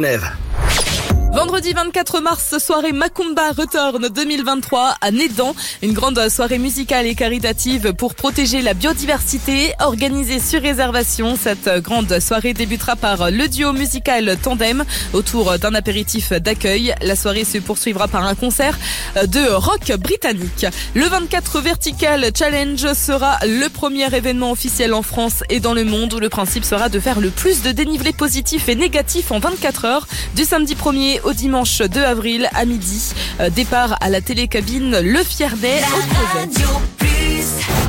Neve. Vendredi 24 mars, soirée Macumba Return 2023 à Nédan. Une grande soirée musicale et caritative pour protéger la biodiversité, organisée sur réservation. Cette grande soirée débutera par le duo musical Tandem autour d'un apéritif d'accueil. La soirée se poursuivra par un concert de rock britannique. Le 24 Vertical Challenge sera le premier événement officiel en France et dans le monde où le principe sera de faire le plus de dénivelé positif et négatif en 24 heures du samedi 1er au dimanche 2 avril à midi. Départ à la télécabine Le Fiernay au Creuset.